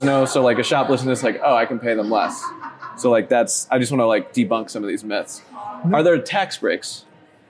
No, so like a shop listening to this, like, oh, I can pay them less. So like I just want to like debunk some of these myths. Are there tax breaks?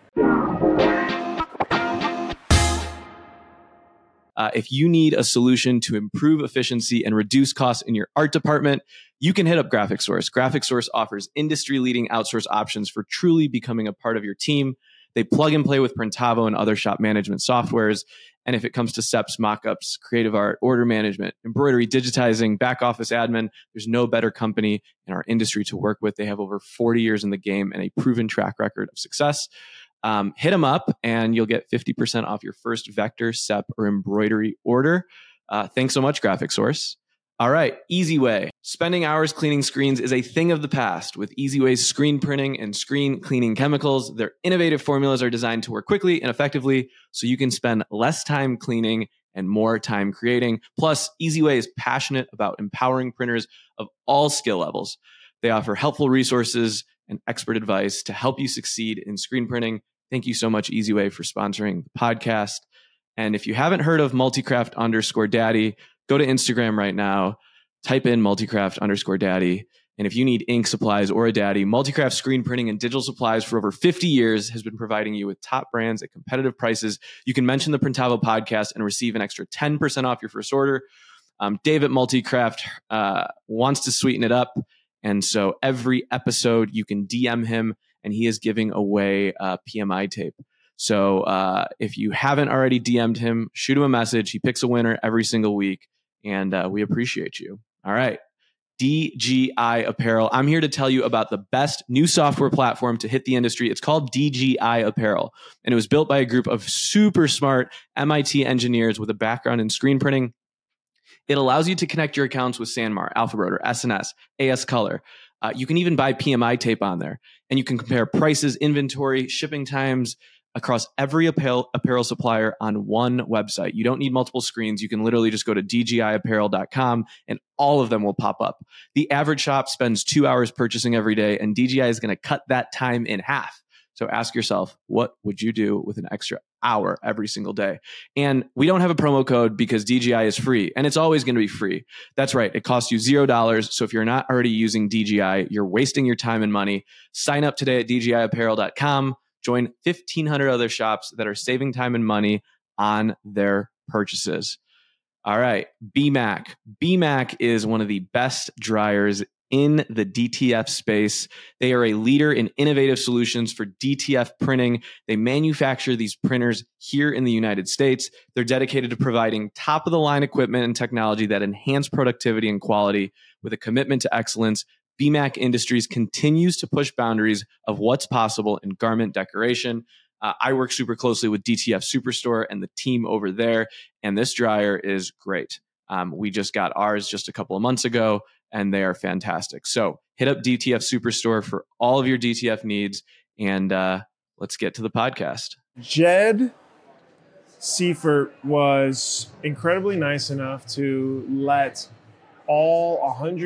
If you need a solution to improve efficiency and reduce costs in your art department, you can hit up Graphic Source. Graphic Source offers industry-leading outsource options for truly becoming a part of your team. They plug and play with Printavo and other shop management softwares. And if it comes to steps, mockups, creative art, order management, embroidery, digitizing, back office admin, there's no better company in our industry to work with. They have over 40 years in the game and a proven track record of success. Hit them up and you'll get 50% off your first vector, SEP, or embroidery order. Thanks so much, Graphic Source. All right, EasyWay. Spending hours cleaning screens is a thing of the past. With EasyWay's screen printing and screen cleaning chemicals, their innovative formulas are designed to work quickly and effectively so you can spend less time cleaning and more time creating. Plus, EasyWay is passionate about empowering printers of all skill levels. They offer helpful resources and expert advice to help you succeed in screen printing. Thank you so much, EasyWay, for sponsoring the podcast. And if you haven't heard of multicraft_daddy, go to Instagram right now, type in multicraft_daddy. And if you need ink supplies or a daddy, Multicraft Screen Printing and Digital Supplies for over 50 years has been providing you with top brands at competitive prices. You can mention the Printavo podcast and receive an extra 10% off your first order. Dave at Multicraft wants to sweeten it up. And so every episode you can DM him and he is giving away PMI tape. So if you haven't already DM'd him, shoot him a message. He picks a winner every single week, and we appreciate you. All right. DGI Apparel. I'm here to tell you about the best new software platform to hit the industry. It's called DGI Apparel, and it was built by a group of super smart MIT engineers with a background in screen printing. It allows you to connect your accounts with Sanmar, Alphabroder, SNS, AS Color. You can even buy PMI tape on there, and you can compare prices, inventory, shipping times across every apparel supplier on one website. You don't need multiple screens. You can literally just go to dgiapparel.com and all of them will pop up. The average shop spends 2 hours purchasing every day, and DGI is going to cut that time in half. So ask yourself, what would you do with an extra hour every single day? And we don't have a promo code because DGI is free, and it's always going to be free. That's right. It costs you $0. So if you're not already using DGI, you're wasting your time and money. Sign up today at dgiapparel.com. Join 1,500 other shops that are saving time and money on their purchases. All right. BMAC. BMAC is one of the best dryers in the DTF space. They are a leader in innovative solutions for DTF printing. They manufacture these printers here in the United States. They're dedicated to providing top-of-the-line equipment and technology that enhance productivity and quality with a commitment to excellence. BMAC Industries continues to push boundaries of what's possible in garment decoration. I work super closely with DTF Superstore and the team over there, and this dryer is great. We just got ours just a couple of months ago, and they are fantastic. So hit up DTF Superstore for all of your DTF needs, and let's get to the podcast. Jed Seifert was incredibly nice enough to let all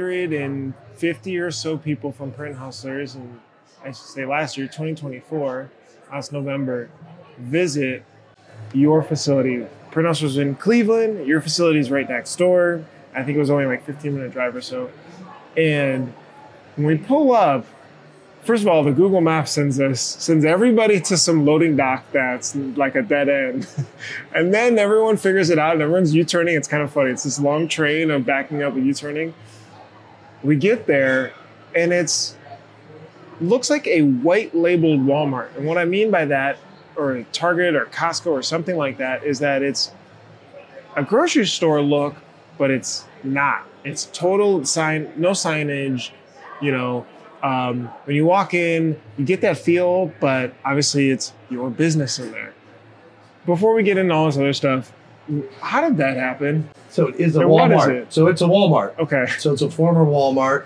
150 or so people from Print Hustlers, and I should say last year, 2024, last November, visit your facility. Print Hustlers in Cleveland, your facility is right next door. I think it was only like 15-minute drive or so. And when we pull up, first of all, the Google Maps sends everybody to some loading dock that's like a dead end. And then everyone figures it out and everyone's U-turning. It's kind of funny. It's this long train of backing up and U-turning. We get there and looks like a white labeled Walmart. And what I mean by that, or Target or Costco or something like that, is that it's a grocery store look, but it's not. It's total no signage, when you walk in, you get that feel, but obviously it's your business in there. Before we get into all this other stuff, how did that happen? So it is a Walmart. What is it? So it's a Walmart. Okay. So it's a former Walmart.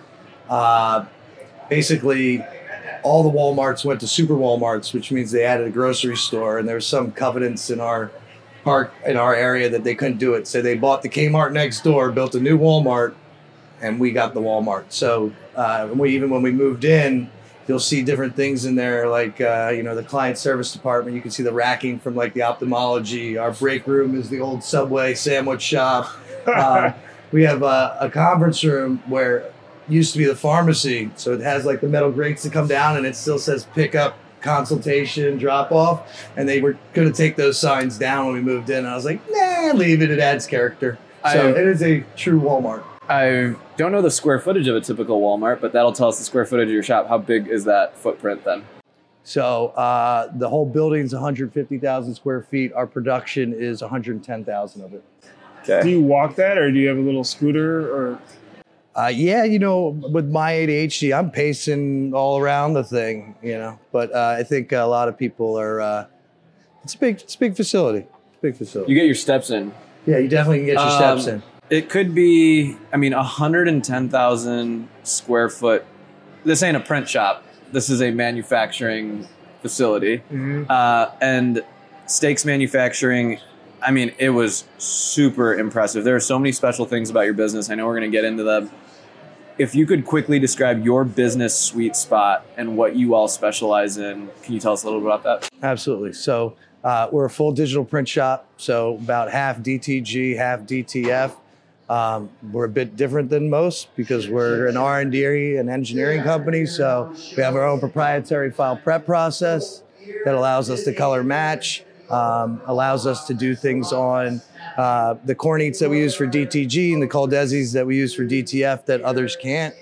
Basically, all the Walmarts went to super Walmarts, which means they added a grocery store, and there were some covenants in our park in our area that they couldn't do it. So they bought the Kmart next door, built a new Walmart, and we got the Walmart. So when we moved in, you'll see different things in there, like the client service department. You can see the racking from like the ophthalmology. Our break room is the old Subway sandwich shop. we have a conference room where used to be the pharmacy. So it has like the metal grates that come down and it still says pick up, consultation, drop off. And they were going to take those signs down when we moved in. And I was like, nah, leave it. It adds character. So it is a true Walmart. I don't know the square footage of a typical Walmart, but that'll tell us the square footage of your shop. How big is that footprint then? So the whole building's 150,000 square feet. Our production is 110,000 of it. Do you walk that, or do you have a little scooter? Or yeah, with my ADHD, I'm pacing all around the thing, But I think a lot of people are. It's a big facility. Big facility. You get your steps in. Yeah, you definitely can get your steps in. It could be, 110,000 square foot. This ain't a print shop. This is a manufacturing facility. Mm-hmm. And Steaks Manufacturing, it was super impressive. There are so many special things about your business. I know we're going to get into them. If you could quickly describe your business sweet spot and what you all specialize in, can you tell us a little bit about that? Absolutely. So we're a full digital print shop. So about half DTG, half DTF. We're a bit different than most because we're an R&D and engineering company. So we have our own proprietary file prep process that allows us to color match, allows us to do things on the cornites that we use for DTG and the Caldesis that we use for DTF that others can't.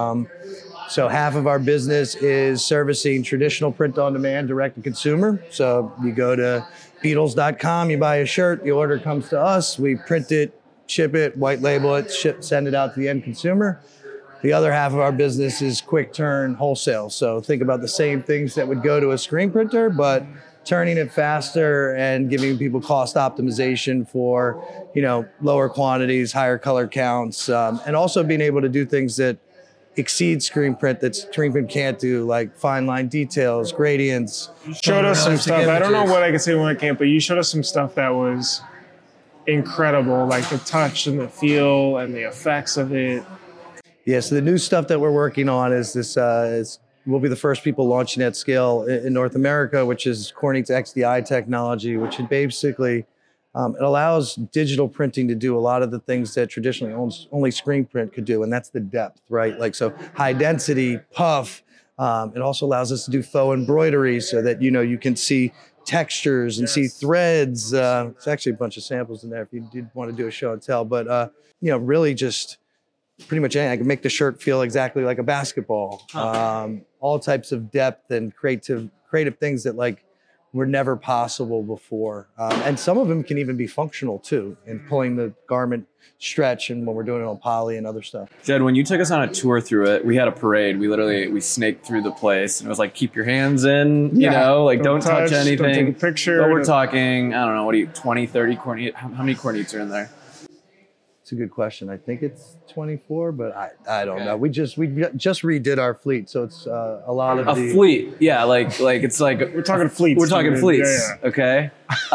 So half of our business is servicing traditional print on demand direct to consumer. So you go to Beatles.com, you buy a shirt, the order comes to us, we print it, ship it, white label it, send it out to the end consumer. The other half of our business is quick turn wholesale. So think about the same things that would go to a screen printer, but turning it faster and giving people cost optimization for, lower quantities, higher color counts, and also being able to do things that exceed screen print that screen print can't do, like fine line details, gradients. You showed us some stuff. I don't know what I can say when I can't, but you showed us some stuff that was incredible, like the touch and the feel and the effects of it. Yeah, so the new stuff that we're working on is this. We'll be the first people launching at scale in North America, which is Kornit's XDI technology, which basically it allows digital printing to do a lot of the things that traditionally only screen print could do, and that's the depth, right? Like so, high density, puff. It also allows us to do faux embroidery, so that you can see textures and see threads. It's actually a bunch of samples in there if you did want to do a show and tell. But really just pretty much anything. I can make the shirt feel exactly like a basketball. All types of depth and creative things that were never possible before. And some of them can even be functional too, in pulling the garment stretch and when we're doing it on poly and other stuff. Jed, when you took us on a tour through it, we had a parade. We snaked through the place and it was like, keep your hands in, don't touch anything. Don't take a picture. But we're talking, I don't know, 20, 30 cornets? How many cornets are in there? It's a good question. I think it's 24, but I don't know. We just redid our fleet, so it's a lot of fleet. Yeah, like it's like we're talking fleets. We're talking fleets. Yeah. Okay.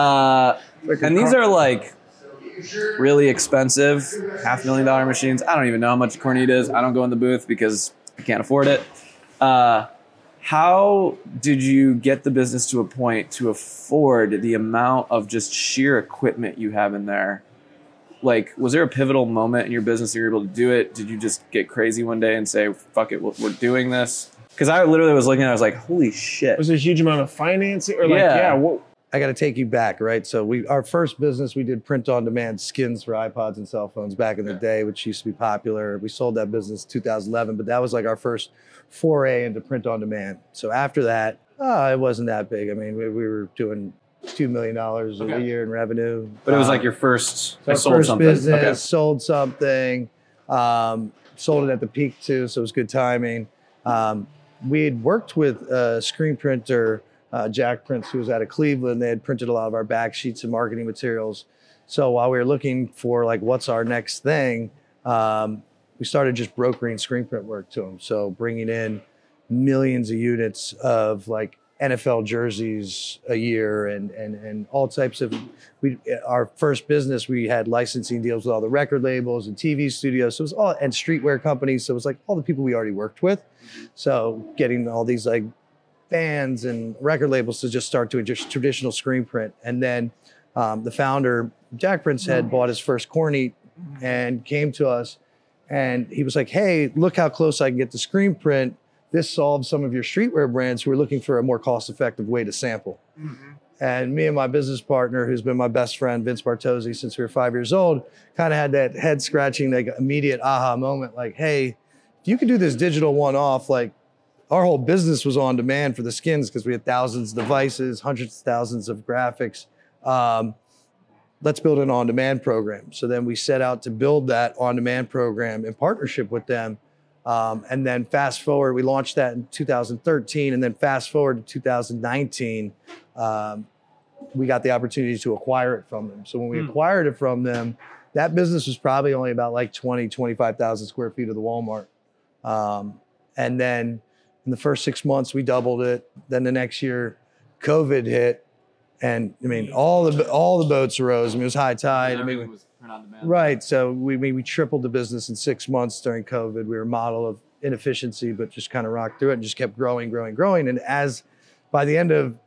And these are really expensive, $500,000 machines. I don't even know how much a cornet is. I don't go in the booth because I can't afford it. How did you get the business to a point to afford the amount of just sheer equipment you have in there? Was there a pivotal moment in your business that you were able to do it? Did you just get crazy one day and say, fuck it, we're doing this? Because I literally was looking at it, I was like, holy shit. Was there a huge amount of financing? Or I got to take you back, right? So our first business, we did print on demand skins for iPods and cell phones back in the day, which used to be popular. We sold that business in 2011, but that was our first foray into print on demand. So after that, it wasn't that big. We were doing $2 million a year in revenue. But it was your first, business, sold something, sold it at the peak too, so it was good timing. We had worked with a screen printer, Jack Prince, who was out of Cleveland. They had printed a lot of our back sheets and marketing materials. So while we were looking for what's our next thing, we started just brokering screen print work to them. So bringing in millions of units of NFL jerseys a year and all types of, our first business, we had licensing deals with all the record labels and TV studios. So it was all, and streetwear companies. So it was all the people we already worked with. So getting all these bands and record labels to just start doing just traditional screen print. And then the founder, Jack Prince, had bought his first cornet and came to us, and he was like, hey, look how close I can get to screen print. This solves some of your streetwear brands who are looking for a more cost-effective way to sample. And me and my business partner, who's been my best friend, Vince Bartozzi, since we were 5 years old, kind of had that head scratching, like immediate aha moment, like, hey, if you could do this digital one-off, like our whole business was on demand for the skins because we had thousands of devices, hundreds of thousands of graphics. Let's build an on-demand program. So then we set out to build that on-demand program in partnership with them. And then fast forward, we launched that in 2013, and then fast forward to 2019, we got the opportunity to acquire it from them. So when we acquired it from them, that business was probably only about like 25,000 square feet of the Walmart. And then in the first 6 months, we doubled it. Then the next year, COVID hit. And I mean, all the boats rose. I mean, it was high tide. Everything was print on demand. Right. So we tripled the business in 6 months during COVID. We were a model of inefficiency, but just kind of rocked through it and just kept growing. And as by the end of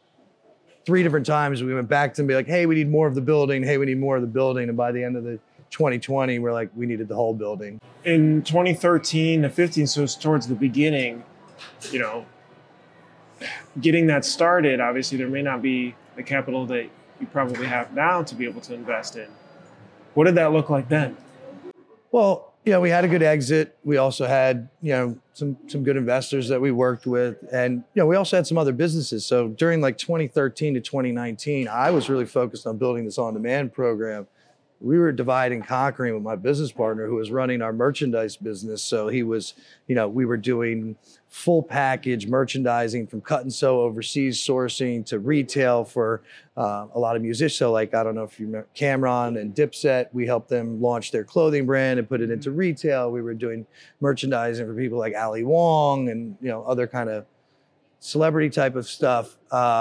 3 different times, we went back to them and be like, hey, we need more of the building. Hey, we need more of the building. And by the end of the 2020, we're like, we needed the whole building. In 2013 to 15, so it's towards the beginning, you know, getting that started, obviously there may not be the capital that you probably have now to be able to invest in. What did that look like then? Well, we had a good exit. We also had, some good investors that we worked with. And, we also had some other businesses. So during like 2013 to 2019, I was really focused on building this on-demand program. We were dividing and conquering with my business partner who was running our merchandise business. So he was, we were doing full package merchandising from cut and sew overseas sourcing to retail for a lot of musicians. So like, I don't know if you remember Cameron and Dipset, we helped them launch their clothing brand and put it into retail. We were doing merchandising for people like Ali Wong and, other kind of celebrity type of stuff.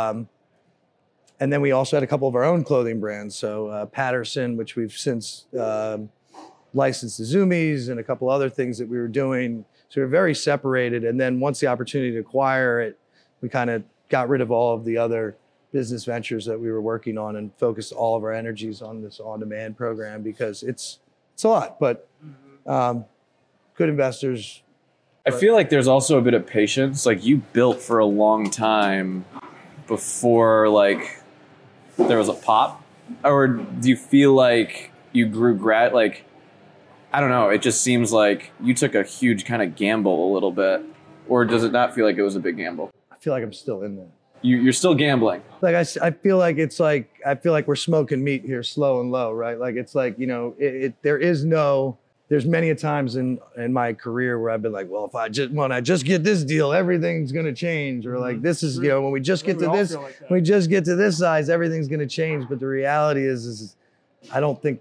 And then we also had a couple of our own clothing brands. So Patterson, which we've since licensed to Zumiez, and a couple other things that we were doing. So we were very separated. And then once the opportunity to acquire it, we kind of got rid of all of the other business ventures that we were working on and focused all of our energies on this on-demand program because it's a lot, but good investors. I feel like there's also a bit of patience. Like you built for a long time before like there was a pop, or do you feel like you grew I don't know. It just seems like you took a huge kind of gamble a little bit, or does it not feel like it was a big gamble? I feel like I'm still in there. You're still gambling. Like I feel like it's like, I feel like we're smoking meat here, slow and low, right? Like it's like, there's many a times in my career where I've been like, well, when I just get this deal, everything's going to change. Or like, this is, when we just get to this, when we just get to this size, everything's going to change. But the reality is I don't think,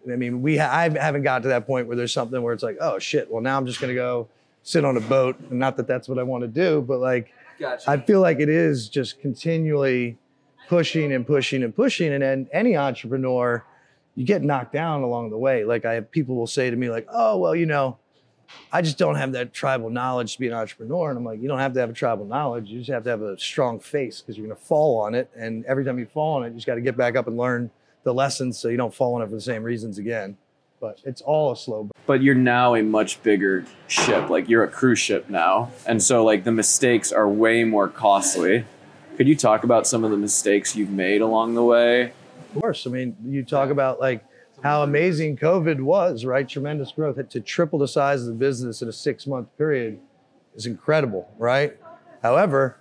I haven't got to that point where there's something where it's like, oh shit, well now I'm just going to go sit on a boat. And not that that's what I want to do, but like, gotcha. I feel like it is just continually pushing and pushing and pushing. And then any entrepreneur, you get knocked down along the way. Like people will say to me like, oh, well, I just don't have that tribal knowledge to be an entrepreneur. And I'm like, you don't have to have a tribal knowledge. You just have to have a strong face because you're going to fall on it. And every time you fall on it, you just got to get back up and learn the lessons so you don't fall on it for the same reasons again. But it's all a slow burn. But you're now a much bigger ship. Like you're a cruise ship now. And so like the mistakes are way more costly. Could you talk about some of the mistakes you've made along the way? Of course. You talk about like how amazing COVID was, right? Tremendous growth. To triple the size of the business in a 6-month period is incredible, right? However,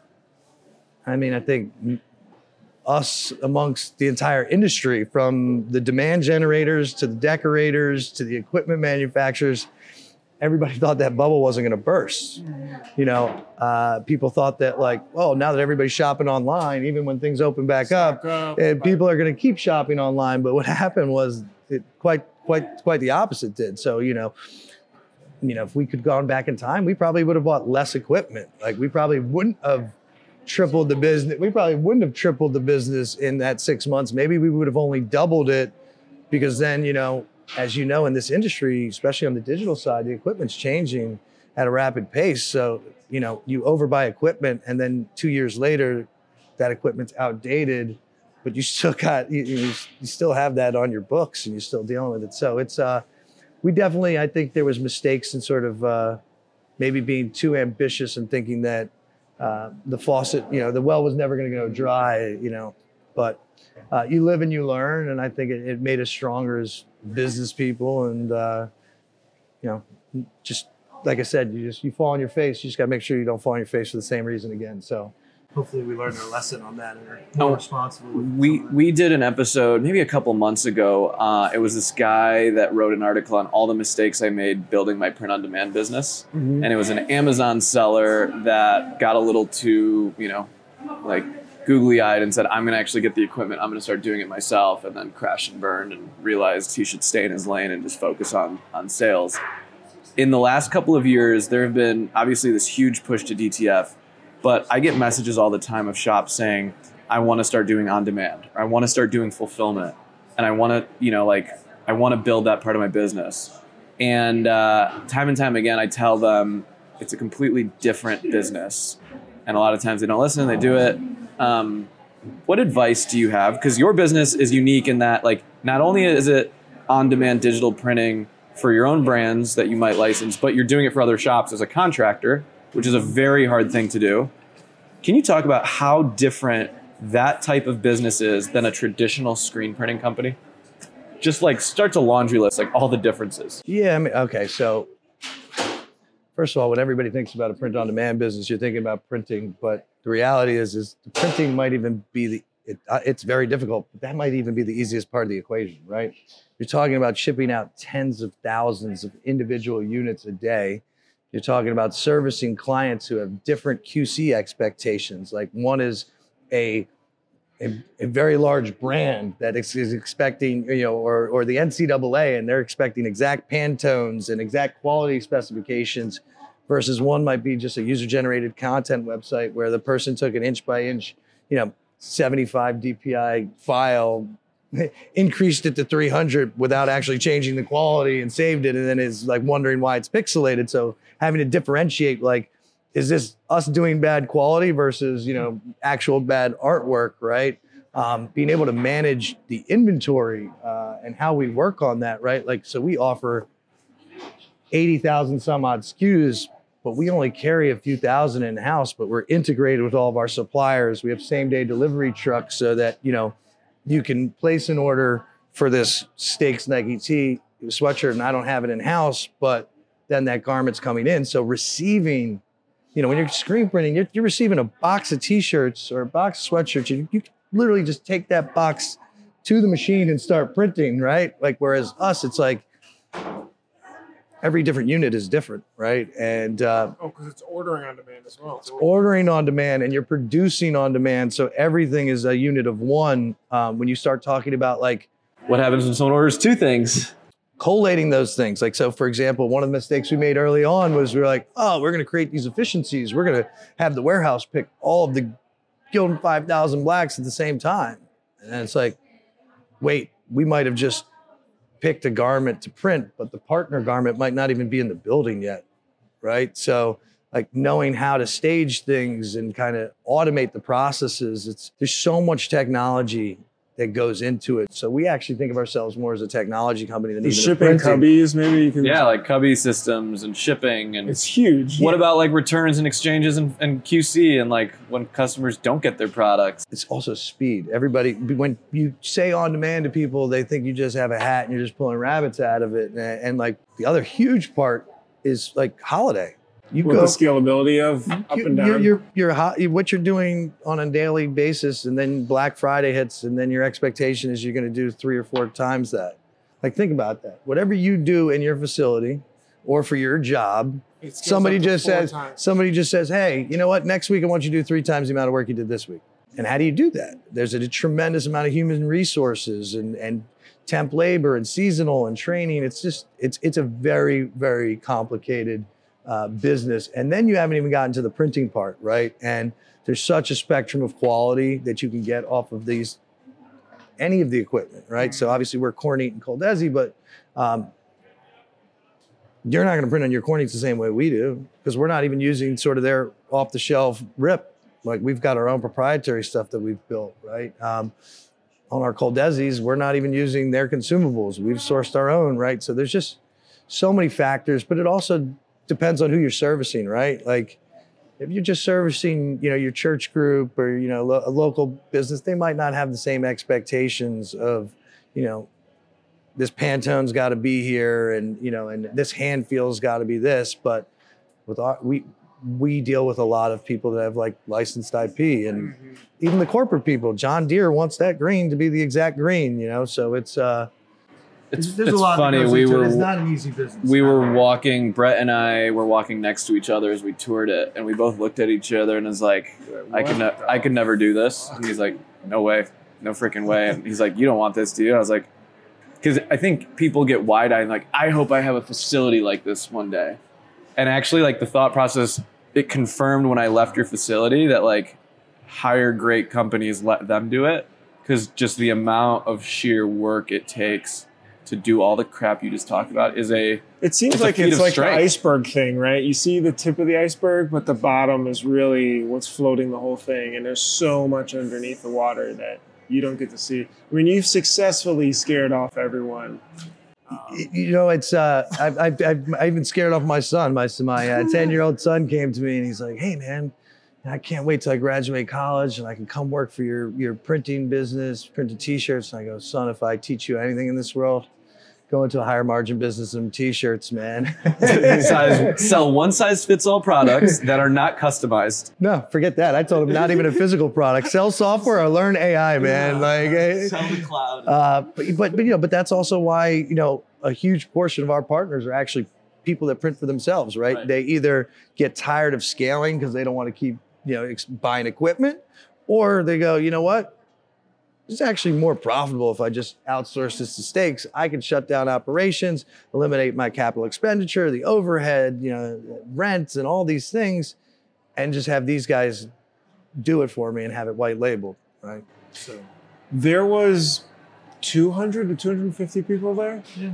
I think us amongst the entire industry, from the demand generators to the decorators to the equipment manufacturers, everybody thought that bubble wasn't going to burst. People thought that like, well, now that everybody's shopping online, even when things open back up, people are going to keep shopping online. But what happened was it quite the opposite did. So, if we could gone back in time, we probably would have bought less equipment. Like we probably wouldn't have tripled the business. We probably wouldn't have tripled the business in that 6 months. Maybe we would have only doubled it because then, as you know, in this industry, especially on the digital side, the equipment's changing at a rapid pace. So, you overbuy equipment and then 2 years later, that equipment's outdated, but you still got, you still have that on your books and you're still dealing with it. So it's, we definitely, I think there was mistakes in sort of maybe being too ambitious and thinking that the faucet, the well was never going to go dry, but you live and you learn. And I think it made us stronger as business people. And, just like I said, you fall on your face. You just got to make sure you don't fall on your face for the same reason again. So hopefully we learned our lesson on that and are more responsible. We did an episode maybe a couple months ago. It was this guy that wrote an article on all the mistakes I made building my print-on-demand business. Mm-hmm. And it was an Amazon seller that got a little too, googly-eyed and said, I'm going to actually get the equipment. I'm going to start doing it myself, and then crashed and burned and realized he should stay in his lane and just focus on sales. In the last couple of years, there have been obviously this huge push to DTF, but I get messages all the time of shops saying, I want to start doing on-demand, or I want to start doing fulfillment, and I want to, I want to build that part of my business. And time and time again, I tell them it's a completely different business. And a lot of times they don't listen, they do it. What advice do you have? Because your business is unique in that, not only is it on-demand digital printing for your own brands that you might license, but you're doing it for other shops as a contractor, which is a very hard thing to do. Can you talk about how different that type of business is than a traditional screen printing company? Just start to laundry list, all the differences. Yeah, okay. So first of all, when everybody thinks about a print on demand business, you're thinking about printing, but the reality is the printing might even be it's very difficult, but that might even be the easiest part of the equation, right? You're talking about shipping out tens of thousands of individual units a day. You're talking about servicing clients who have different QC expectations. Like one is a very large brand that is expecting, or the NCAA, and they're expecting exact Pantones and exact quality specifications, versus one might be just a user-generated content website where the person took an inch by inch, 75 DPI file, increased it to 300 without actually changing the quality and saved it, and then is wondering why it's pixelated. So having to differentiate, is this us doing bad quality versus, actual bad artwork, right? Being able to manage the inventory and how we work on that, right? So we offer 80,000 some odd SKUs, but we only carry a few thousand in-house, but we're integrated with all of our suppliers. We have same-day delivery trucks so that, you can place an order for this Stakes Nike Tee sweatshirt, and I don't have it in-house, but then that garment's coming in. So receiving, when you're screen printing, you're receiving a box of T-shirts or a box of sweatshirts. You literally just take that box to the machine and start printing, right? Whereas us, it's every different unit is different, right? And because it's ordering on demand as well. It's ordering on demand, and you're producing on demand. So everything is a unit of one. When you start talking about what happens when someone orders two things? Collating those things. So for example, one of the mistakes we made early on was we were we're going to create these efficiencies. We're going to have the warehouse pick all of the Gildan 5000 blacks at the same time. And it's wait, we might have just picked a garment to print, but the partner garment might not even be in the building yet, right? So knowing how to stage things and kind of automate the processes, there's so much technology that goes into it. So we actually think of ourselves more as a technology company than even shipping cubbies. Maybe you can cubby systems and shipping, and it's huge. What about returns and exchanges and QC and when customers don't get their products? It's also speed. Everybody, when you say on demand to people, they think you just have a hat and you're just pulling rabbits out of it. And the other huge part is holiday. The scalability of up and down. What you're doing on a daily basis, and then Black Friday hits, and then your expectation is you're going to do 3 or 4 times that. Think about that. Whatever you do in your facility or for your job, somebody just says, hey, you know what? Next week I want you to do 3 times the amount of work you did this week. And how do you do that? There's a tremendous amount of human resources and temp labor and seasonal and training. It's a very, very complicated business. And then you haven't even gotten to the printing part, right? And there's such a spectrum of quality that you can get off of any of the equipment, right? So obviously we're Kornit and Coldesi, but you're not going to print on your Kornits the same way we do, because we're not even using sort of their off the shelf rip. We've got our own proprietary stuff that we've built, right? on our Coldesi's, we're not even using their consumables. We've sourced our own, right? So there's just so many factors, but it also depends on who you're servicing, right? Like if you're just servicing, your church group or, a local business, they might not have the same expectations of, this Pantone's got to be here and, and this hand feel's got to be this. But with we deal with a lot of people that have like licensed IP and even the corporate people. John Deere wants that green to be the exact green, so it's there's a lot funny. that goes into it. It's not an easy business. We were walking, Brett and I were walking next to each other as we toured it, and we both looked at each other and was like, I could never do this. And he's like, no way, no freaking way. And he's like, you don't want this, do you? I was like, because I think people get wide-eyed and like, I hope I have a facility like this one day. And actually, like the thought process, it confirmed when I left your facility that like hire great companies, let them do it, because just the amount of sheer work it takes to do all the crap you just talked about is it seems like it's like the iceberg thing, right? You see the tip of the iceberg, but the bottom is really what's floating the whole thing. And there's so much underneath the water that you don't get to see. I mean, you've successfully scared off everyone. It's I've even scared off my son. My 10-year-old son came to me and he's like, hey man, I can't wait till I graduate college and I can come work for your printing business, printing t-shirts. And I go, son, if I teach you anything in this world, go into a higher margin business than t-shirts, man. Sell one size fits all products that are not customized. No, forget that. I told him not even a physical product. Sell software or learn AI, man. Sell the cloud. But that's also why, a huge portion of our partners are actually people that print for themselves, right? They either get tired of scaling because they don't want to keep, buying equipment, or they go, you know what? It's actually more profitable if I just outsource this to stakes. I can shut down operations, eliminate my capital expenditure, the overhead, rents and all these things, and just have these guys do it for me and have it white labeled, right? So there was 200 to 250 people there. Yeah.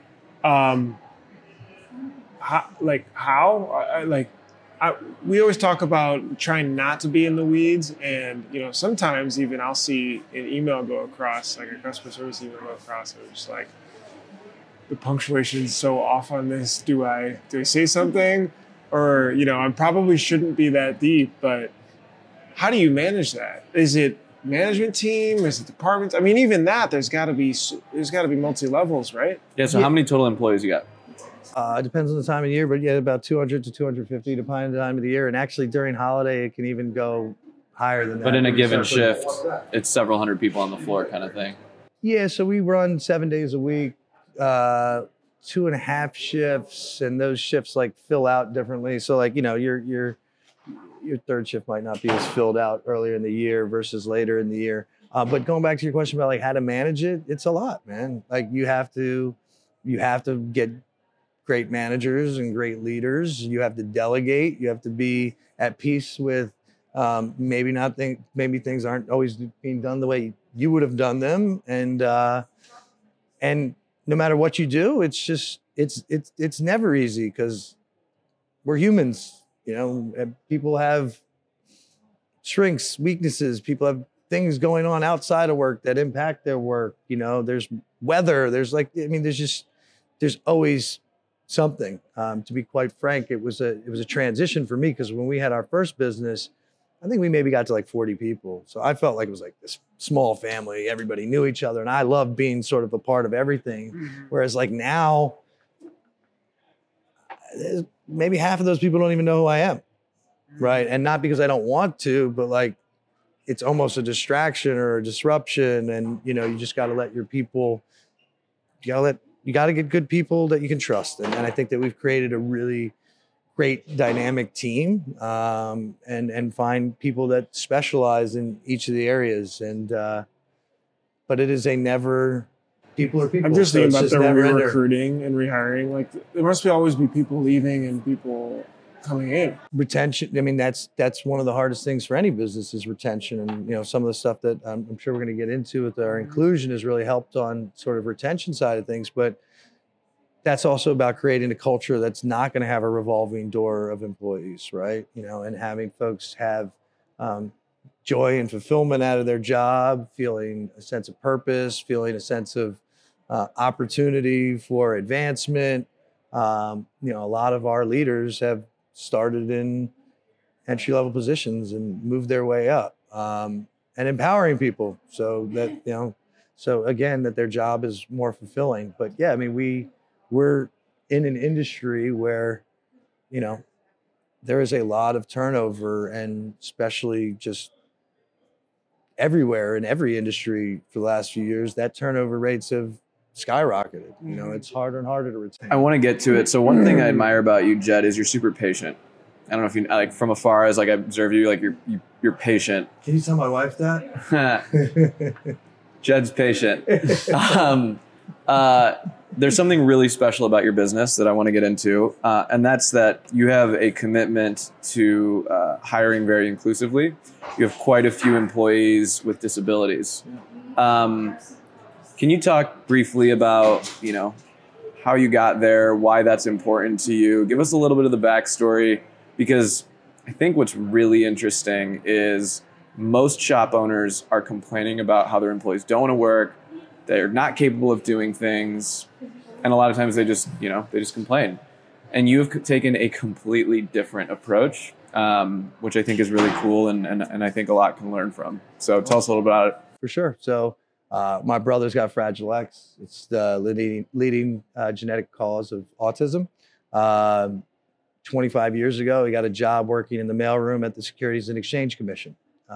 We always talk about trying not to be in the weeds, and sometimes even I'll see an email go across, like a customer service email go across, and it's just like, the punctuation is so off on this. Do I say something, or I probably shouldn't be that deep? But how do you manage that? Is it management team? Is it departments? I mean, even that there's got to be multi levels, right? Yeah. So how many total employees you got? It depends on the time of year, but yeah, about 200 to 250 depending on the time of the year. And actually during holiday, it can even go higher than that. But in a given shift, it's several hundred people on the floor kind of thing. Yeah, so we run 7 days a week, 2.5 shifts, and those shifts like fill out differently. So like, your third shift might not be as filled out earlier in the year versus later in the year. But going back to your question about like how to manage it, it's a lot, man. Like you have to get great managers and great leaders. You have to delegate. You have to be at peace with maybe things aren't always being done the way you would have done them. And no matter what you do, it's never easy because we're humans. People have strengths, weaknesses. People have things going on outside of work that impact their work. There's weather. There's always something. To be quite frank, it was a transition for me because when we had our first business, I think we maybe got to like 40 people. So I felt like it was like this small family. Everybody knew each other, and I loved being sort of a part of everything. Mm-hmm. Whereas like now, maybe half of those people don't even know who I am, right? And not because I don't want to, but like it's almost a distraction or a disruption, and you just got to let your people. You got to get good people that you can trust. And I think that we've created a really great dynamic team and find people that specialize in each of the areas. But it is people are people. I'm just thinking about the recruiting and rehiring. Like there must always be people leaving and people coming in. Retention. I mean, that's one of the hardest things for any business is retention. And, some of the stuff that I'm sure we're going to get into with our inclusion has really helped on sort of retention side of things. But that's also about creating a culture that's not going to have a revolving door of employees, right? And having folks have joy and fulfillment out of their job, feeling a sense of purpose, feeling a sense of opportunity for advancement. A lot of our leaders have started in entry-level positions and moved their way up, and empowering people so that, so again, that their job is more fulfilling. But yeah, I mean, we're in an industry where, there is a lot of turnover, and especially just everywhere in every industry for the last few years, that turnover rates have skyrocketed. It's harder and harder to retain. I want to get to it. So one thing I admire about you, Jed, is you're super patient. I don't know if you like from afar as like I observe you, like you're patient. Can you tell my wife that? Jed's patient. There's something really special about your business that I want to get into, and that's that you have a commitment to hiring very inclusively. You have quite a few employees with disabilities. Can you talk briefly about, how you got there, why that's important to you? Give us a little bit of the backstory, because I think what's really interesting is most shop owners are complaining about how their employees don't want to work. They're not capable of doing things. And a lot of times they just complain. And you've taken a completely different approach, which I think is really cool and I think a lot can learn from. So tell us a little bit about it. For sure. So my brother's got Fragile X. It's the leading genetic cause of autism. 25 years ago, he got a job working in the mailroom at the Securities and Exchange Commission.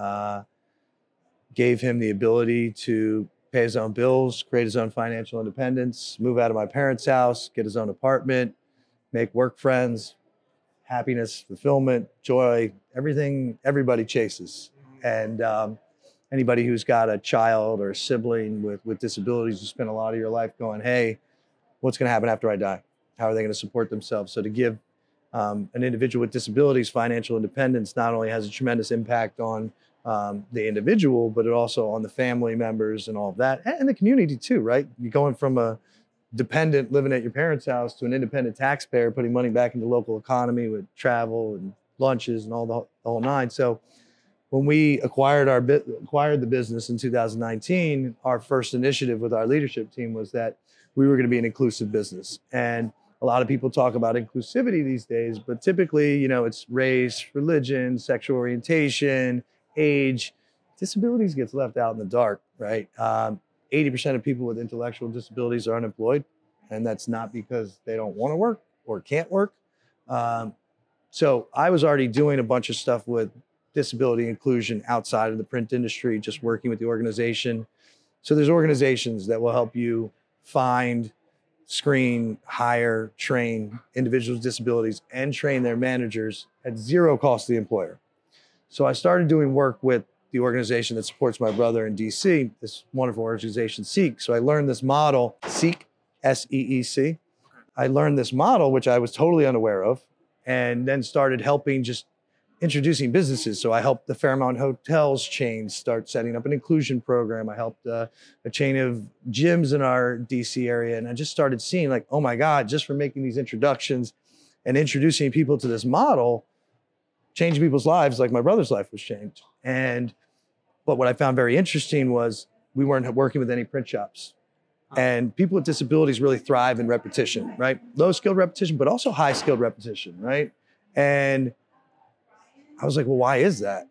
Gave him the ability to pay his own bills, create his own financial independence, move out of my parents' house, get his own apartment, make work friends, happiness, fulfillment, joy, everything everybody chases. And anybody who's got a child or a sibling with disabilities, you spend a lot of your life going, hey, what's going to happen after I die? How are they going to support themselves? So to give an individual with disabilities financial independence not only has a tremendous impact on the individual, but it also on the family members and all of that, and the community too, right? You're going from a dependent living at your parents' house to an independent taxpayer putting money back into the local economy with travel and lunches and all the whole nine. So when we acquired the business in 2019, our first initiative with our leadership team was that we were going to be an inclusive business. And a lot of people talk about inclusivity these days, but typically, it's race, religion, sexual orientation, age. Disabilities gets left out in the dark, right? 80% of people with intellectual disabilities are unemployed, and that's not because they don't want to work or can't work. So I was already doing a bunch of stuff with disability inclusion outside of the print industry, just working with the organization. So there's organizations that will help you find, screen, hire, train individuals with disabilities and train their managers at zero cost to the employer. So I started doing work with the organization that supports my brother in DC, this wonderful organization, Seek. So I learned this model, Seek, S-E-E-C. I learned this model, which I was totally unaware of, and then started helping just introducing businesses. So I helped the Fairmont Hotels chain start setting up an inclusion program. I helped a chain of gyms in our DC area. And I just started seeing like, oh my God, just from making these introductions and introducing people to this model, changing people's lives, like my brother's life was changed. But what I found very interesting was we weren't working with any print shops. And people with disabilities really thrive in repetition, right? Low skilled repetition, but also high skilled repetition, right? And I was like, well, why is that?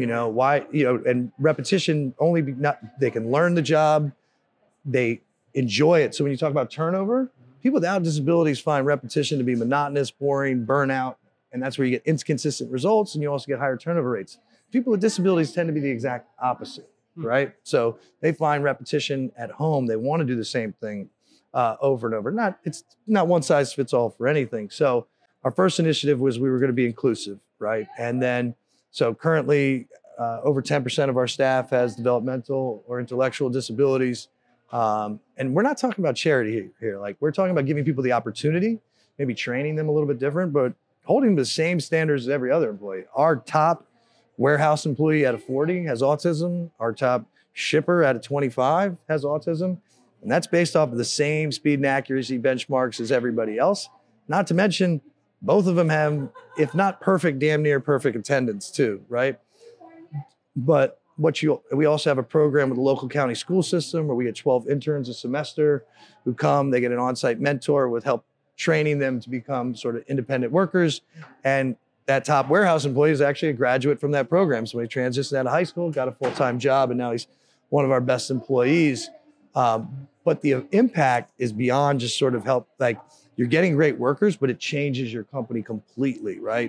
And repetition they can learn the job, they enjoy it. So when you talk about turnover, people without disabilities find repetition to be monotonous, boring, burnout, and that's where you get inconsistent results, and you also get higher turnover rates. People with disabilities tend to be the exact opposite, right? So they find repetition at home. They want to do the same thing over and over. It's not one size fits all for anything. So our first initiative was we were going to be inclusive, right? And then, so currently over 10% of our staff has developmental or intellectual disabilities. And we're not talking about charity here. Like, we're talking about giving people the opportunity, maybe training them a little bit different, but holding them to the same standards as every other employee. Our top warehouse employee at a 40 has autism. Our top shipper at a 25 has autism. And that's based off of the same speed and accuracy benchmarks as everybody else. Not to mention, both of them have, if not perfect, damn near perfect attendance too, right? But we also have a program with the local county school system where we get 12 interns a semester who come, they get an on-site mentor with help training them to become sort of independent workers. And that top warehouse employee is actually a graduate from that program. So when he transitioned out of high school, got a full-time job, and now he's one of our best employees. But the impact is beyond just sort of help, like you're getting great workers, but it changes your company completely, right?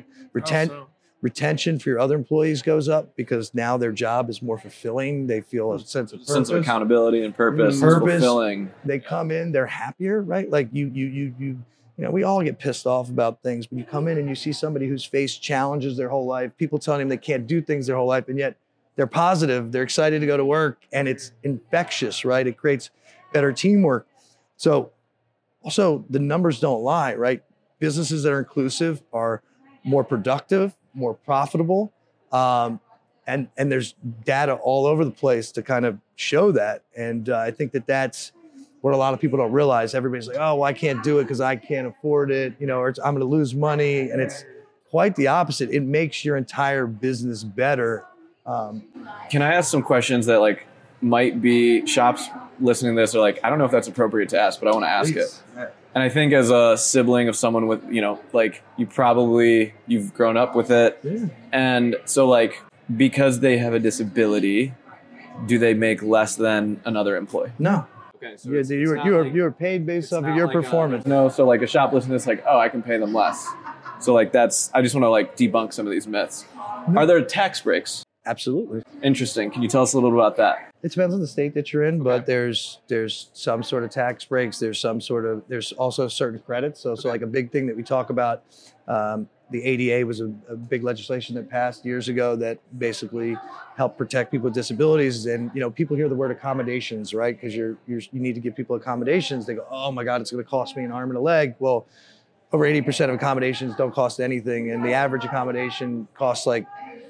Retention for your other employees goes up because now their job is more fulfilling. They feel a sense of purpose. Sense of accountability and purpose. Fulfilling. They come in, they're happier, right? Like you know, we all get pissed off about things, but you come in and you see somebody who's faced challenges their whole life, people telling them they can't do things their whole life, and yet they're positive, they're excited to go to work, and it's infectious, right? It creates better teamwork. So also the numbers don't lie, right? Businesses that are inclusive are more productive, more profitable. And there's data all over the place to kind of show that. And I think that's what a lot of people don't realize. Everybody's like, oh, well, I can't do it because I can't afford it, you know, or I'm going to lose money. And it's quite the opposite. It makes your entire business better. Can I ask some questions that like might be shops listening to this are like, I don't know if that's appropriate to ask, but I want to ask it. And I think as a sibling of someone with, you know, like you've grown up with it. Yeah. And so like, because they have a disability, do they make less than another employee? No. Okay. So you're paid based off of your performance. No. So like a shop listening to this, like, oh, I can pay them less. So like I just want to like debunk some of these myths. Are there tax breaks? Absolutely. Interesting. Can you tell us a little bit about that? It depends on the state that you're in, but there's some sort of tax breaks. There's also certain credits. So like a big thing that we talk about, the ADA was a big legislation that passed years ago that basically helped protect people with disabilities. And, you know, people hear the word accommodations, right? Because you need to give people accommodations. They go, oh my God, it's going to cost me an arm and a leg. Well, over 80% of accommodations don't cost anything. And the average accommodation costs like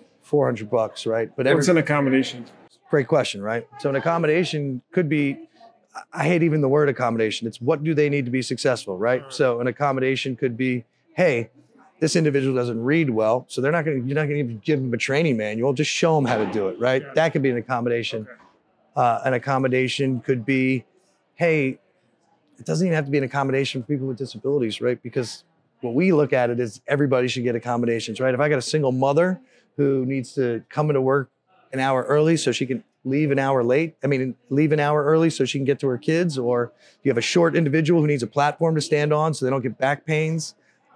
$400, right? But what's an accommodation? Great question, right? So an accommodation could be, I hate even the word accommodation. It's what do they need to be successful, right? So an accommodation could be, hey, this individual doesn't read well, so you're not going to even give them a training manual, just show them how to do it, right? That could be an accommodation. An accommodation could be, hey, it doesn't even have to be an accommodation for people with disabilities, right? Because what we look at it is everybody should get accommodations, right? If I got a single mother who needs to come into work an hour early so she can leave an hour early so she can get to her kids, or you have a short individual who needs a platform to stand on so they don't get back pains.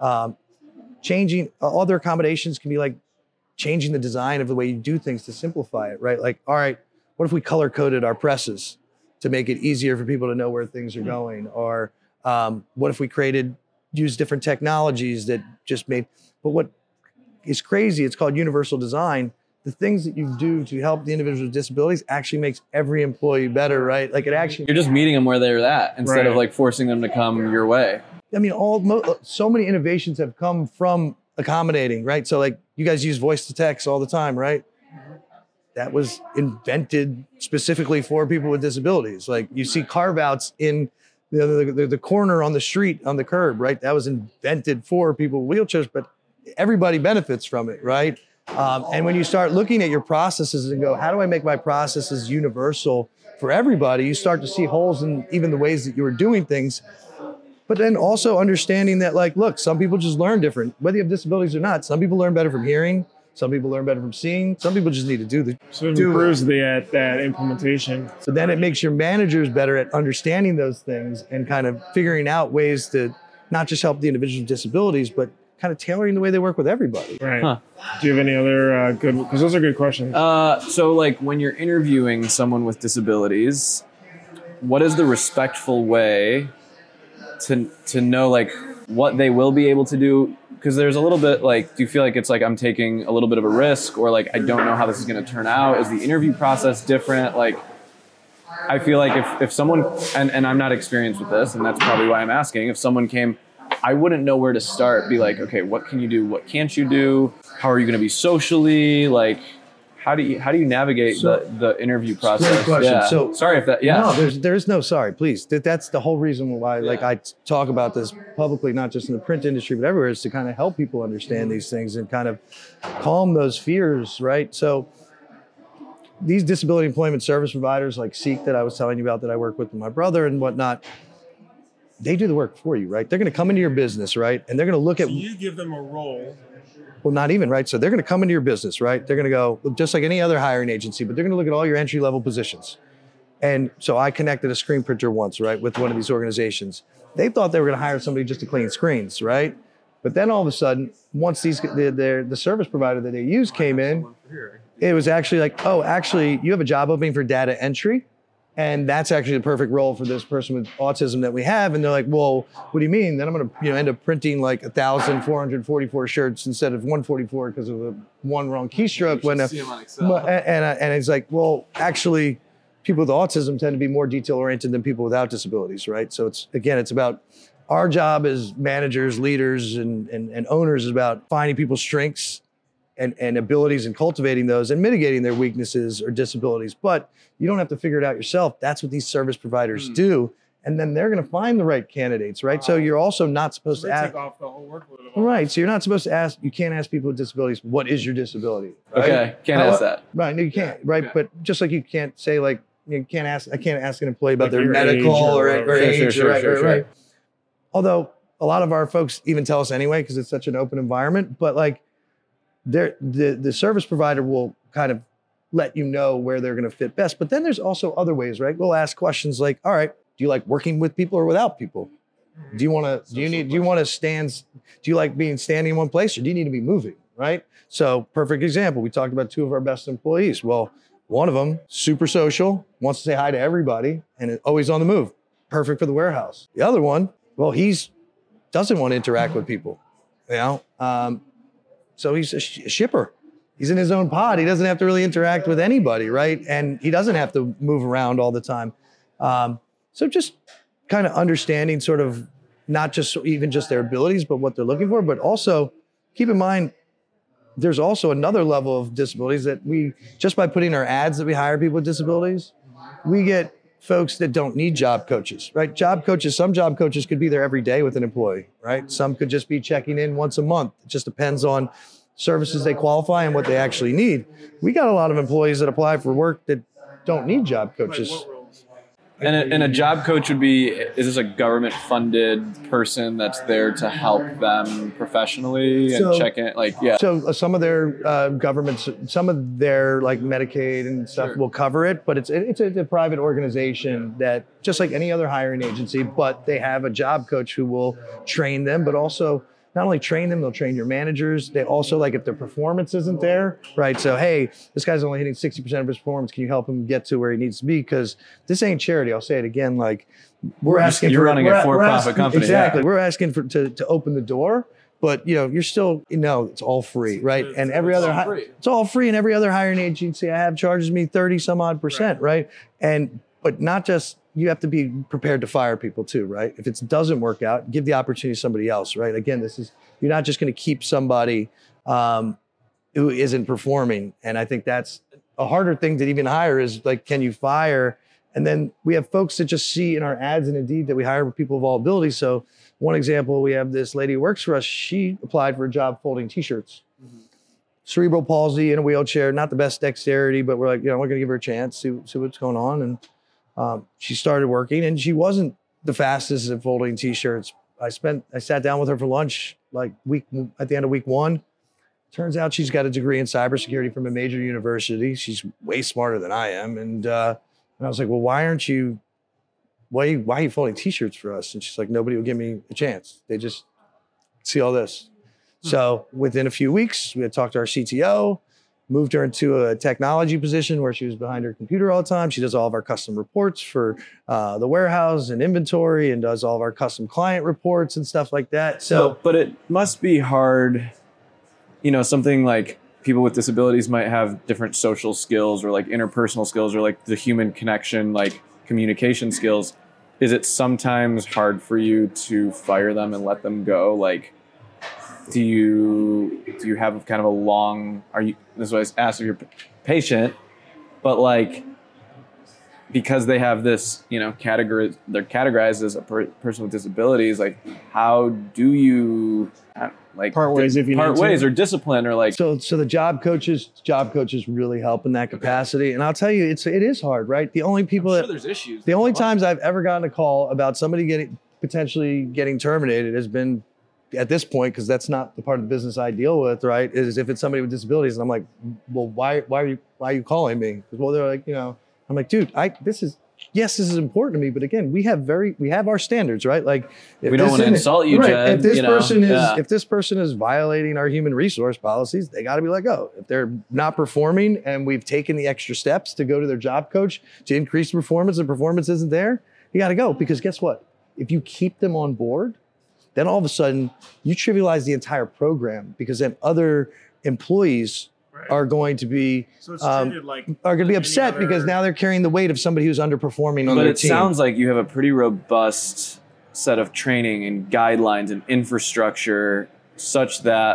Changing other accommodations can be like changing the design of the way you do things to simplify it, right? Like, all right, what if we color coded our presses to make it easier for people to know where things are going? Or what if we use different technologies that just made, but what is crazy, it's called universal design. The things that you do to help the individuals with disabilities actually makes every employee better, right? Like it actually... You're just meeting them where they're at instead of like forcing them to come your way. I mean, so many innovations have come from accommodating, right? So like you guys use voice to text all the time, right? That was invented specifically for people with disabilities. Like you see carve outs in the corner on the street, on the curb, right? That was invented for people with wheelchairs, but everybody benefits from it, right? And when you start looking at your processes and go, how do I make my processes universal for everybody? You start to see holes in even the ways that you were doing things. But then also understanding that, like, look, some people just learn different, whether you have disabilities or not. Some people learn better from hearing. Some people learn better from seeing. Some people just need to do So it improves that implementation. So then it makes your managers better at understanding those things and kind of figuring out ways to not just help the individuals with disabilities, but kind of tailoring the way they work with everybody. Right. Huh. Do you have any other good, because those are good questions. So like when you're interviewing someone with disabilities, what is the respectful way to know like what they will be able to do? Because there's a little bit like, do you feel like it's like I'm taking a little bit of a risk, or like I don't know how this is going to turn out? Is the interview process different? Like I feel like if someone, and I'm not experienced with this, and that's probably why I'm asking, if someone came, I wouldn't know where to start. Be like, okay, what can you do? What can't you do? How are you going to be socially? Like, how do you navigate the interview process? Great question. Yeah. So sorry if that. Yeah. No, there's no sorry. Please. That's the whole reason why, like, I talk about this publicly, not just in the print industry, but everywhere, is to kind of help people understand these things and kind of calm those fears, right? So these disability employment service providers like Seek that I was telling you about that I work with my brother and whatnot, they do the work for you, right? They're going to come into your business, right? And they're going to look at... So you give them a role. Well, not even, right? So they're going to come into your business, right? They're going to go, just like any other hiring agency, but they're going to look at all your entry-level positions. And so I connected a screen printer once, right, with one of these organizations. They thought they were going to hire somebody just to clean screens, right? But then all of a sudden, once the service provider that they use came in, it was actually like, oh, actually, you have a job opening for data entry, and that's actually the perfect role for this person with autism that we have. And they're like, well, what do you mean? Then I'm going to end up printing like 1,444 shirts instead of 144 because of a one wrong keystroke. And it's like, well, actually, people with autism tend to be more detail-oriented than people without disabilities, right? So it's about our job as managers, leaders, and owners is about finding people's strengths and abilities and cultivating those and mitigating their weaknesses or disabilities. But you don't have to figure it out yourself. That's what these service providers do. And then they're going to find the right candidates, right? So you're also not supposed to ask. Take off the whole workload. Right. So you're not supposed to ask, you can't ask people with disabilities, what is your disability? Right? Okay. Can't ask that. Right. No, you can't. Right. Okay. But just like you can't say like, I can't ask an employee about Like their your medical age or age. Sure. Right. Although a lot of our folks even tell us anyway, because it's such an open environment, but like the service provider will kind of let you know where they're going to fit best. But then there's also other ways, right? We'll ask questions like, all right, do you like working with people or without people? Do you like being standing in one place or do you need to be moving? Right? So perfect example. We talked about two of our best employees. Well, one of them, super social, wants to say hi to everybody and is always on the move. Perfect for the warehouse. The other one, well, doesn't want to interact with people, so he's a shipper. He's in his own pod. He doesn't have to really interact with anybody, right? And he doesn't have to move around all the time. So just kind of understanding sort of not just even just their abilities, but what they're looking for, but also keep in mind, there's also another level of disabilities that just by putting our ads that we hire people with disabilities, we get folks that don't need job coaches, right? Some job coaches could be there every day with an employee, right? Some could just be checking in once a month. It just depends on services they qualify and what they actually need. We got a lot of employees that apply for work that don't need job coaches. And a job coach is this a government funded person that's there to help them professionally and check in? So some of their governments, some of their like Medicaid and stuff will cover it, but it's a private organization that just like any other hiring agency, but they have a job coach who will train them, but also not only train them, they'll train your managers. They also, like if their performance isn't there, right? So, hey, this guy's only hitting 60% of his performance. Can you help him get to where he needs to be? Because this ain't charity. I'll say it again. Like we're asking You're running a for-profit company. Exactly. Yeah. We're asking to open the door, but you're still, it's all free, right? And it's all free. And every other hiring agency I have charges me 30 some odd percent, right? But not just, you have to be prepared to fire people too, right? If it doesn't work out, give the opportunity to somebody else, right? Again, you're not just going to keep somebody who isn't performing. And I think that's a harder thing to even hire is like, can you fire? And then we have folks that just see in our ads and Indeed that we hire people of all abilities. So one example, we have this lady who works for us. She applied for a job folding T-shirts. Cerebral palsy in a wheelchair, not the best dexterity, but we're like, we're going to give her a chance, see what's going on. And she started working and she wasn't the fastest at folding T-shirts. I sat down with her for lunch at the end of week 1. Turns out she's got a degree in cybersecurity from a major university. She's way smarter than I am. And I was like, well, why are you folding T-shirts for us? And she's like, nobody will give me a chance. They just see all this. So within a few weeks, we had talked to our CTO, moved her into a technology position where she was behind her computer all the time. She does all of our custom reports for the warehouse and inventory and does all of our custom client reports and stuff like that. But it must be hard, something like people with disabilities might have different social skills or like interpersonal skills or like the human connection, like communication skills. Is it sometimes hard for you to fire them and let them go? Like, do you have kind of a long, this is what I asked if you're patient, but like because they have this, category, they're categorized as a person with disabilities. Like, how do you part ways if you part need ways to. or discipline or like? So the job coaches really help in that capacity. And I'll tell you, it is hard, right? The only people I'm sure there's issues. the only times I've ever gotten a call about somebody potentially getting terminated has been at this point, because that's not the part of the business I deal with, right? Is if it's somebody with disabilities, and I'm like, well, why are you calling me? Because, well, they're like, I'm like, dude, this is important to me, but again, we have our standards, right? Like, we don't want to insult you, right, Jed. If this person is violating our human resource policies, they got to be let go. If they're not performing and we've taken the extra steps to go to their job coach to increase performance and performance isn't there, you got to go. Because guess what? If you keep them on board, then all of a sudden you trivialize the entire program, because then other employees are going to be upset because now they're carrying the weight of somebody who's underperforming on their team. But it sounds like you have a pretty robust set of training and guidelines and infrastructure, such that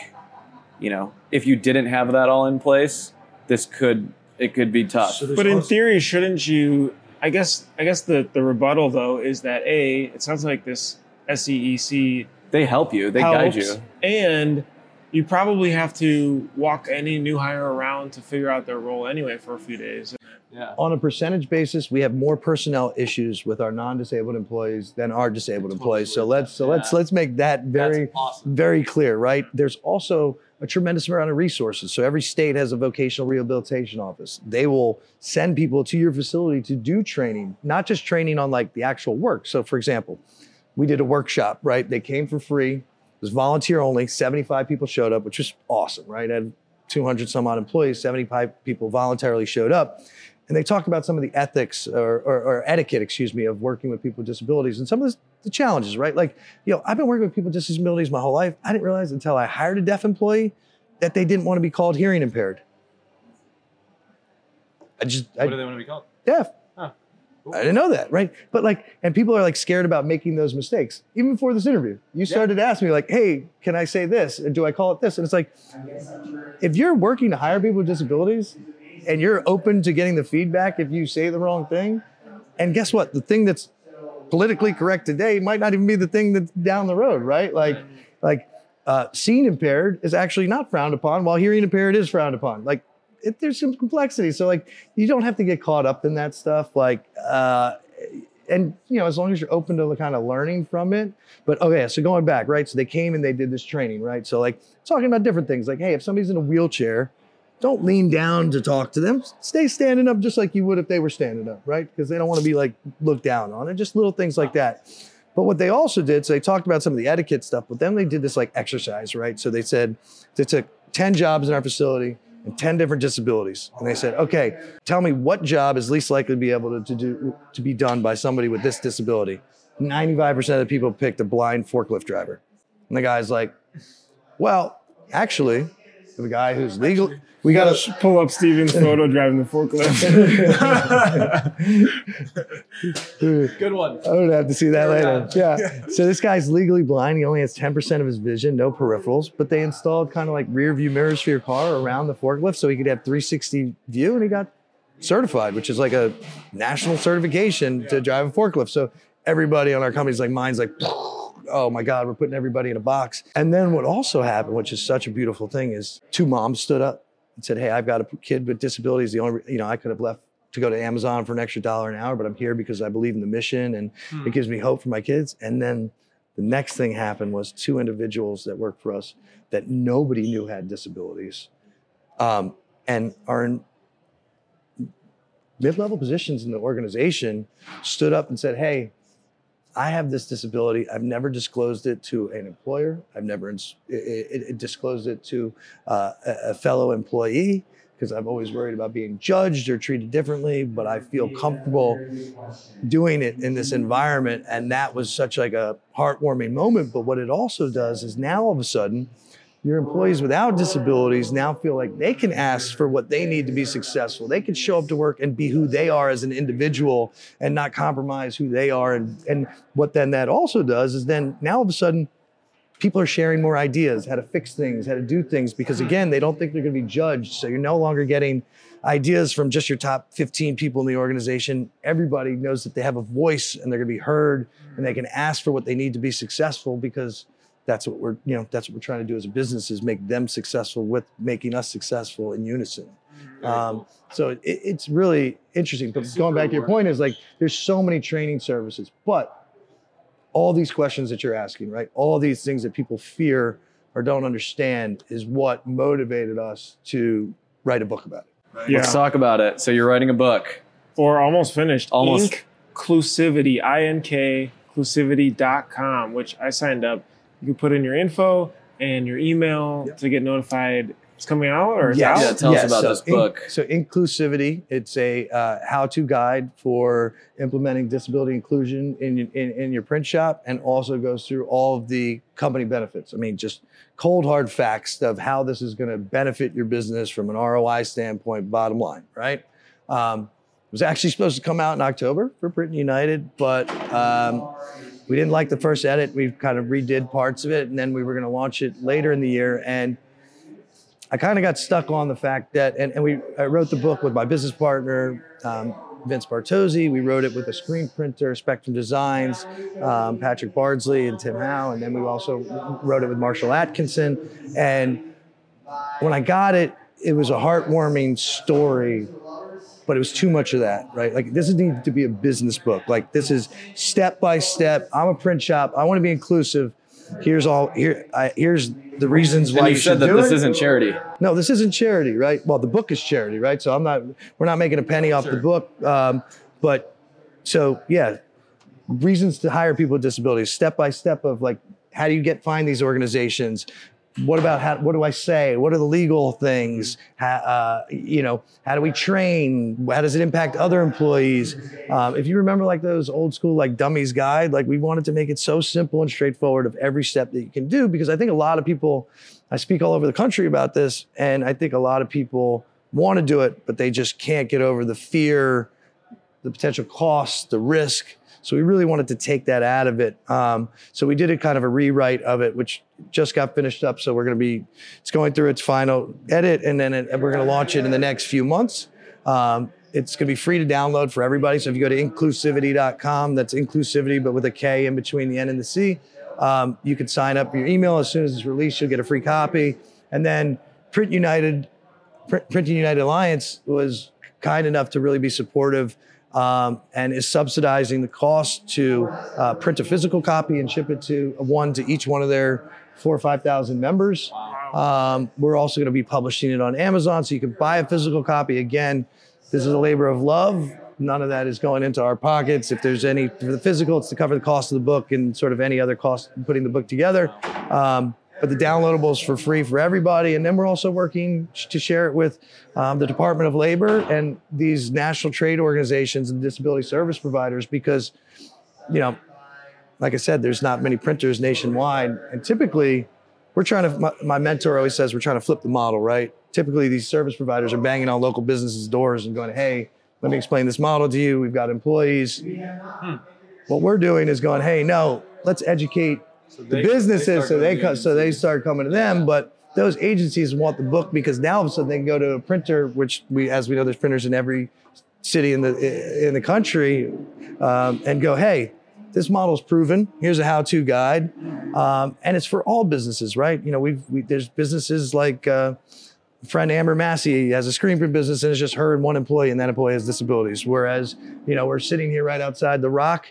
if you didn't have that all in place, it could be tough. But in theory, shouldn't you? I guess the rebuttal though is that it sounds like this SEEC they help you, they guide you, and you probably have to walk any new hire around to figure out their role anyway for a few days. Yeah. On a percentage basis, we have more personnel issues with our non-disabled employees than our disabled employees. So let's make that very clear, right? There's also a tremendous amount of resources. So every state has a vocational rehabilitation office. They will send people to your facility to do training, not just training on like the actual work. So for example, we did a workshop, right? They came for free. It was volunteer only. 75 people showed up, which was awesome, right? I had 200 some odd employees, 75 people voluntarily showed up. And they talked about some of the ethics or etiquette, of working with people with disabilities and some of the challenges, right? Like, I've been working with people with disabilities my whole life. I didn't realize until I hired a deaf employee that they didn't want to be called hearing impaired. What do they want to be called? Deaf. Huh. Cool. I didn't know that, right? But and people are scared about making those mistakes. Even before this interview, you started to ask me hey, can I say this? And do I call it this? And it's like, if you're working to hire people with disabilities and you're open to getting the feedback if you say the wrong thing, and guess what? The thing that's politically correct today might not even be the thing that's down the road, right? Seeing impaired is actually not frowned upon, while hearing impaired is frowned upon. There's some complexity. So you don't have to get caught up in that stuff. As long as you're open to the kind of learning from it. But okay, so going back, right? So they came and they did this training, right? So talking about different things, hey, if somebody's in a wheelchair, don't lean down to talk to them. Stay standing up just like you would if they were standing up, right? Because they don't want to be looked down on. And just little things like that. But what they also did, so they talked about some of the etiquette stuff, but then they did this exercise, right? So they said they took 10 jobs in our facility and 10 different disabilities. And they said, okay, tell me what job is least likely to be able to be done by somebody with this disability. 95% of the people picked a blind forklift driver. And the guy's like, well, actually, the guy who's legal, we got to pull up Steven's photo driving the forklift. Good one. I would have to see that later. Yeah. So this guy's legally blind. He only has 10% of his vision, no peripherals, but they installed kind of rear view mirrors for your car around the forklift so he could have 360 view, and he got certified, which is a national certification to drive a forklift. So everybody on our company's mind's oh my God, we're putting everybody in a box. And then what also happened, which is such a beautiful thing, is 2 moms stood up and said, hey, I've got a kid with disabilities. The only, I could have left to go to Amazon for an extra $1 an hour, but I'm here because I believe in the mission and it gives me hope for my kids. And then the next thing happened was 2 individuals that worked for us that nobody knew had disabilities and are in mid-level positions in the organization, stood up and said, hey, I have this disability. I've never disclosed it to an employer. I've never disclosed it to a fellow employee because I've always worried about being judged or treated differently, but I feel comfortable doing it in this environment. And that was such a heartwarming moment. But what it also does is now all of a sudden, your employees without disabilities now feel like they can ask for what they need to be successful. They can show up to work and be who they are as an individual and not compromise who they are. And what then that also does is then now all of a sudden, people are sharing more ideas, how to fix things, how to do things, because again, they don't think they're going to be judged. So you're no longer getting ideas from just your top 15 people in the organization. Everybody knows that they have a voice and they're going to be heard, and they can ask for what they need to be successful, because that's what we're trying to do as a business, is make them successful with making us successful in unison. So it's really interesting. But going back to your point is like, there's so many training services, but all these questions that you're asking, right? All these things that people fear or don't understand is what motivated us to write a book about it. Yeah. Let's talk about it. So you're writing a book. Or almost finished. Almost. Inclusivity, inclusivity.com, which I signed up. You can put in your info and your email to get notified. It's coming out, or it's out? Yeah, tell us about this book. So Inclusivity, it's a how-to guide for implementing disability inclusion in your print shop, and also goes through all of the company benefits. I mean, just cold, hard facts of how this is going to benefit your business from an ROI standpoint, bottom line, right? It was actually supposed to come out in October for Print United, but we didn't like the first edit. We kind of redid parts of it, and then we were going to launch it later in the year. And I kind of got stuck on the fact that, I wrote the book with my business partner, Vince Bartozzi. We wrote it with a screen printer, Spectrum Designs, Patrick Bardsley and Tim Howe. And then we also wrote it with Marshall Atkinson. And when I got it, it was a heartwarming story, but it was too much of that, right? Like, this needs to be a business book. Like, this is step by step. I'm a print shop. I want to be inclusive. Here's the reasons why you should do it. You said that this isn't charity. No, this isn't charity, right? Well, the book is charity, right? So we're not making a penny off the book. But so, yeah, reasons to hire people with disabilities, step by step of like, how do you find these organizations? What do I say? What are the legal things? How do we train? How does it impact other employees? If you remember like those old school like dummies guide, like we wanted to make it so simple and straightforward of every step that you can do, because I think a lot of people, I speak all over the country about this, and I think a lot of people want to do it, but they just can't get over the fear, the potential cost, the risk. So we really wanted to take that out of it. So we did a kind of a rewrite of it, which just got finished up. So it's going through its final edit, and then we're going to launch it in the next few months. It's going to be free to download for everybody. So if you go to inclusivity.com, that's inclusivity, but with a K in between the N and the C, you can sign up for your email. As soon as it's released, you'll get a free copy. And then Print United Alliance was kind enough to really be supportive, and is subsidizing the cost to print a physical copy and ship it to each one of their 4,000 or 5,000 members. We're also going to be publishing it on Amazon, so you can buy a physical copy. Again, this is a labor of love. None of that is going into our pockets. If there's any for the physical, it's to cover the cost of the book and sort of any other cost in putting the book together. But the downloadable is for free for everybody. And then we're also working to share it with the Department of Labor and these national trade organizations and disability service providers, because, like I said, there's not many printers nationwide. And typically, my mentor always says, we're trying to flip the model, right? Typically, these service providers are banging on local businesses' doors and going, hey, let me explain this model to you. We've got employees. What we're doing is going, hey, no, let's educate the businesses so they start coming to them. But those agencies want the book, because now all of a sudden they can go to a printer, which as we know, there's printers in every city in the country, and go, hey, this model's proven. Here's a how-to guide, and it's for all businesses, right? There's businesses like friend Amber Massey has a screen print business, and it's just her and one employee, and that employee has disabilities. Whereas, we're sitting here right outside the Rock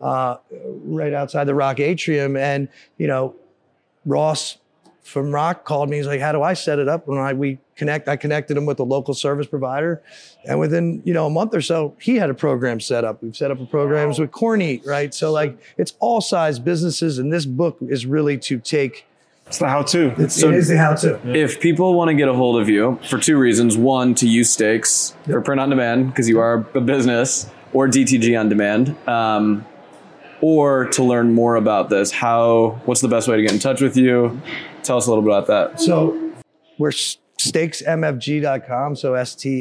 atrium, and Ross from Rock called me. He's like, how do I set it up? And I connected him with a local service provider, and within a month or so, he had a program set up. We've set up programs with Corneat, right? So like, it's all size businesses, and this book is really to take. It's the how-to. It is the how-to. If people want to get a hold of you for two reasons: one, to use stakes for print on demand, because you are a business, or DTG on demand, or to learn more about this, what's the best way to get in touch with you? Tell us a little bit about that. So we're stakesmfg.com. So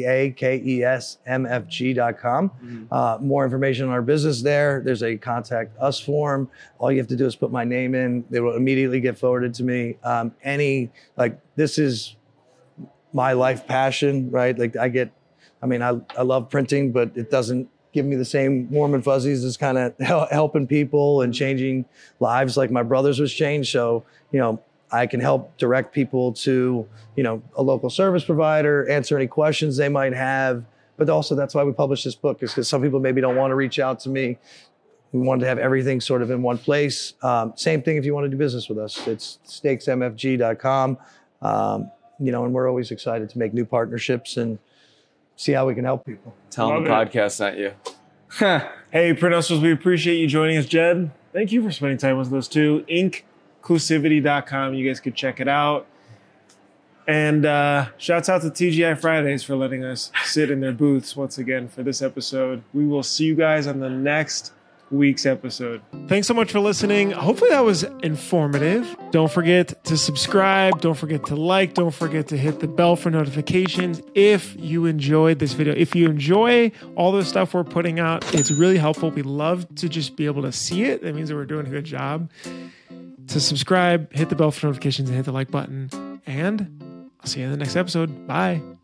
STAKESMFG.com. More information on our business there. There's a contact us form. All you have to do is put my name in. They will immediately get forwarded to me. This is my life passion, right? I love printing, but it doesn't give me the same warm and fuzzies as kind of helping people and changing lives like my brother's was changed. So, I can help direct people to, a local service provider, answer any questions they might have. But also that's why we publish this book, is because some people maybe don't want to reach out to me. We wanted to have everything sort of in one place. Same thing if you want to do business with us. It's stakesmfg.com. And we're always excited to make new partnerships and see how we can help people. Tell them the podcast sent you. Hey, Print Hustlers, we appreciate you joining us. Jed, thank you for spending time with us too. Inclusivity.com. You guys could check it out. And shouts out to TGI Fridays for letting us sit in their booths once again for this episode. We will see you guys on the next week's episode. Thanks so much for listening. Hopefully that was informative. Don't forget to subscribe. Don't forget to like. Don't forget to hit the bell for notifications if you enjoyed this video. If you enjoy all the stuff we're putting out, it's really helpful. We love to just be able to see it. That means that we're doing a good job. To subscribe, hit the bell for notifications, and hit the like button. And I'll see you in the next episode. Bye.